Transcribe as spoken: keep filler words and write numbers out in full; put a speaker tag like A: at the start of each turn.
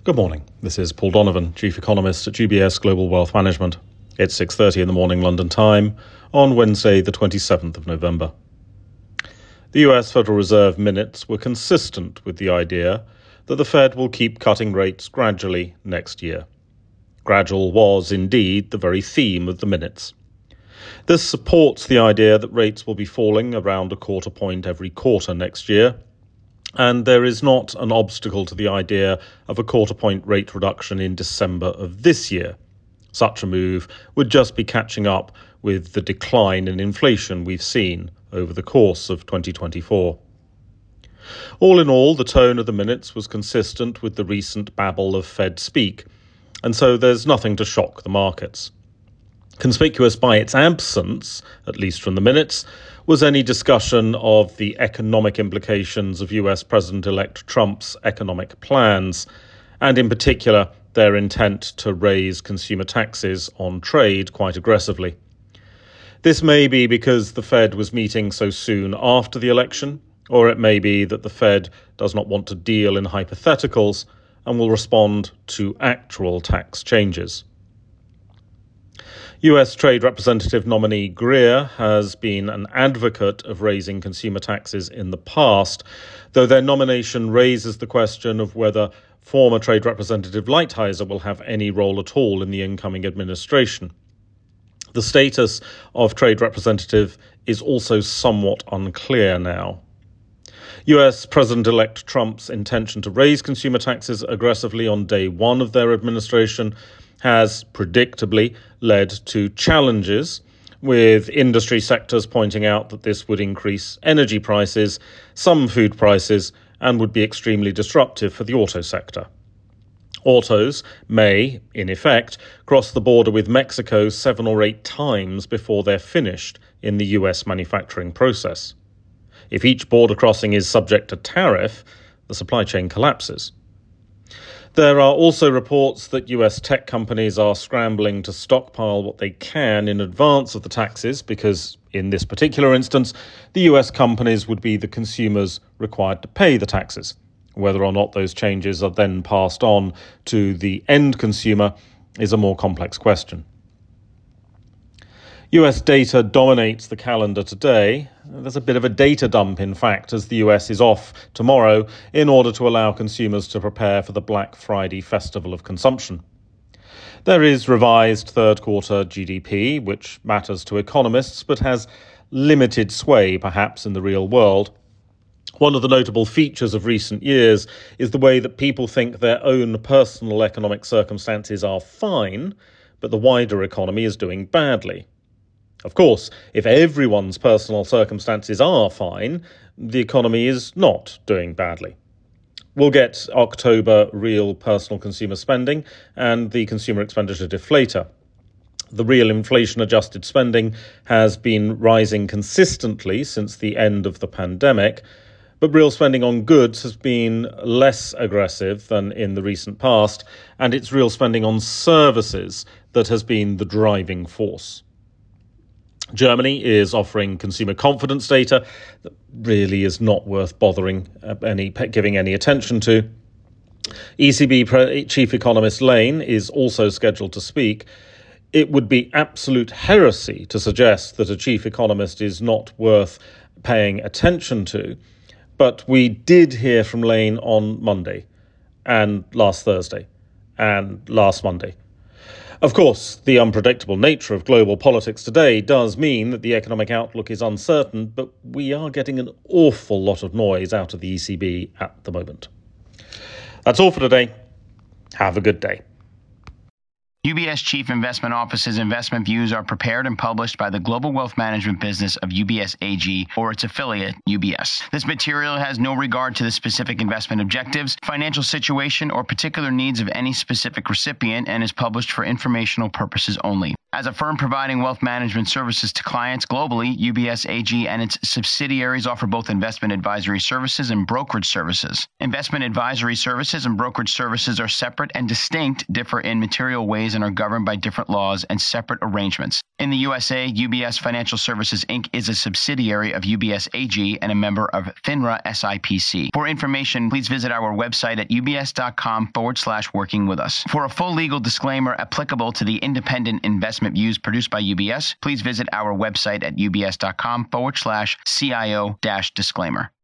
A: Good morning. This is Paul Donovan, Chief Economist at U B S Global Wealth Management. It's six thirty in the morning London time on Wednesday, the twenty-seventh of November. The U S Federal Reserve minutes were consistent with the idea that the Fed will keep cutting rates gradually next year. Gradual was indeed the very theme of the minutes. This supports the idea that rates will be falling around a quarter point every quarter next year, and there is not an obstacle to the idea of a quarter point rate reduction in December of this year. Such a move would just be catching up with the decline in inflation we've seen over the course of twenty twenty-four. All in all, the tone of the minutes was consistent with the recent babble of Fed speak, and so there's nothing to shock the markets. Conspicuous by its absence, at least from the minutes, was any discussion of the economic implications of U S President-elect Trump's economic plans, and in particular their intent to raise consumer taxes on trade quite aggressively. This may be because the Fed was meeting so soon after the election, or it may be that the Fed does not want to deal in hypotheticals and will respond to actual tax changes. U S Trade Representative nominee Greer has been an advocate of raising consumer taxes in the past, though their nomination raises the question of whether former Trade Representative Lighthizer will have any role at all in the incoming administration. The status of Trade Representative is also somewhat unclear now. U S President-elect Trump's intention to raise consumer taxes aggressively on day one of their administration has predictably led to challenges, with industry sectors pointing out that this would increase energy prices, some food prices, and would be extremely disruptive for the auto sector. Autos may, in effect, cross the border with Mexico seven or eight times before they're finished in the U S manufacturing process. If each border crossing is subject to tariff, the supply chain collapses. There are also reports that U S tech companies are scrambling to stockpile what they can in advance of the taxes because, in this particular instance, the U S companies would be the consumers required to pay the taxes. Whether or not those changes are then passed on to the end consumer is a more complex question. U S data dominates the calendar today. There's a bit of a data dump, in fact, as the U S is off tomorrow in order to allow consumers to prepare for the Black Friday festival of consumption. There is revised third quarter G D P, which matters to economists but has limited sway, perhaps, in the real world. One of the notable features of recent years is the way that people think their own personal economic circumstances are fine, but the wider economy is doing badly. Of course, if everyone's personal circumstances are fine, the economy is not doing badly. We'll get October real personal consumer spending and the consumer expenditure deflator. The real inflation-adjusted spending has been rising consistently since the end of the pandemic, but real spending on goods has been less aggressive than in the recent past, and it's real spending on services that has been the driving force. Germany is offering consumer confidence data that really is not worth bothering any giving any attention to. E C B Chief Economist Lane is also scheduled to speak. It would be absolute heresy to suggest that a chief economist is not worth paying attention to, but we did hear from Lane on Monday, and last Thursday, and last Monday. Of course, the unpredictable nature of global politics today does mean that the economic outlook is uncertain, but we are getting an awful lot of noise out of the E C B at the moment. That's all for today. Have a good day.
B: U B S Chief Investment Office's investment views are prepared and published by the global wealth management business of U B S A G or its affiliate, U B S. This material has no regard to the specific investment objectives, financial situation, or particular needs of any specific recipient and is published for informational purposes only. As a firm providing wealth management services to clients globally, U B S A G and its subsidiaries offer both investment advisory services and brokerage services. Investment advisory services and brokerage services are separate and distinct, differ in material ways, and are governed by different laws and separate arrangements. In the U S A, U B S Financial Services, Incorporated is a subsidiary of U B S A G and a member of FINRA S I P C. For information, please visit our website at ubs.com forward slash working with us. For a full legal disclaimer applicable to the independent investment views produced by U B S, please visit our website at ubs.com forward slash CIO dash disclaimer.